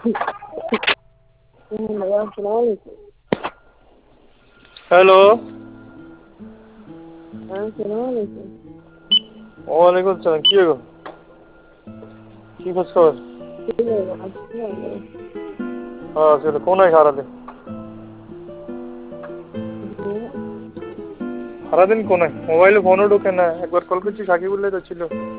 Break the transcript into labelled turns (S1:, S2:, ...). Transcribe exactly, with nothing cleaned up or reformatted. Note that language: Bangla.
S1: हेलो।
S2: हाँ सलाम वालेकुम।
S1: वालेकुम सलाम। की गो की खोज खबर? हाँ চলো কোন সারাদিন সারাদিন কোন মোবাইলে ফোনও ঢোকে না। একবার কল করছি সাকিবুল্লাহ তো ছিল।